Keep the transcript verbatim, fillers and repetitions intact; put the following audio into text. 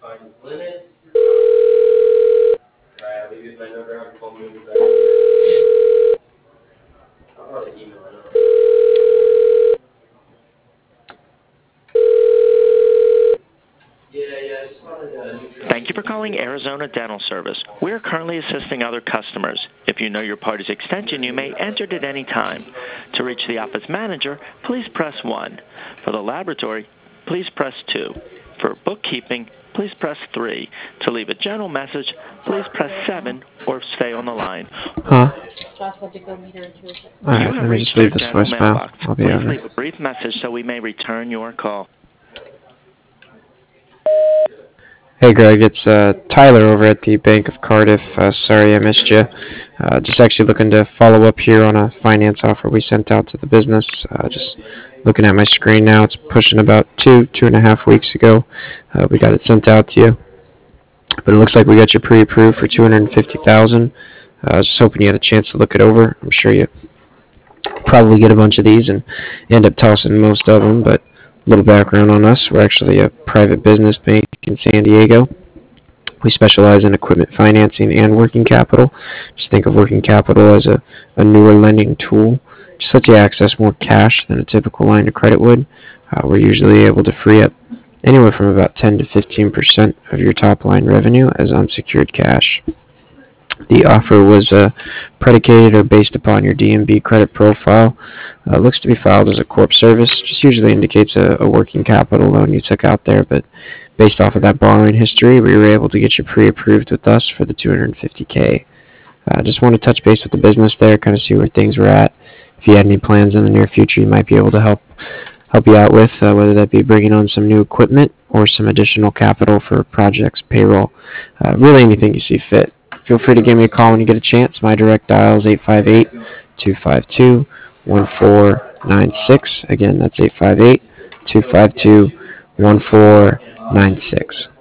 Thank you for calling Arizona Dental Service. We are currently assisting other customers. If you know your party's extension, you may enter it at any time. To reach the office manager, please press one. For the laboratory, please press two. For bookkeeping, please press three. To leave a general message, please press seven or stay on the line. Huh? You Alright, have let me reached just our leave this dental voicemail. mailbox. I'll be Please over. leave a brief message so we may return your call. Hey Greg, it's uh, Tyler over at the Bank of Cardiff. Uh, sorry I missed you. Uh, just actually looking to follow up here on a finance offer we sent out to the business. Uh, just looking at my screen now, it's pushing about two, two and a half weeks ago. Uh, we got it sent out to you, but it looks like we got you pre-approved for two hundred fifty thousand dollars. Uh, I was just hoping you had a chance to look it over. I'm sure you probably get a bunch of these and end up tossing most of them, but a little background on us. We're actually a private business bank in San Diego. We specialize in equipment financing and working capital. Just think of working capital as a, a newer lending tool. Just lets you access more cash than a typical line of credit would. Uh, we're usually able to free up anywhere from about ten to fifteen percent of your top line revenue as unsecured cash. The offer was uh, predicated or based upon your D M B credit profile. Uh, looks to be filed as a corp service. Just usually indicates a, a working capital loan you took out there, but based off of that borrowing history, we were able to get you pre-approved with us for the two hundred fifty K. I uh, just want to touch base with the business there, kind of see where things were at. If you had any plans in the near future, you might be able to help help you out with, uh, whether that be bringing on some new equipment or some additional capital for projects, payroll, uh, really anything you see fit. Feel free to give me a call when you get a chance. My direct dial is eight five eight, two five two, one four nine six. Again, that's eight five eight, two five two, one four nine six.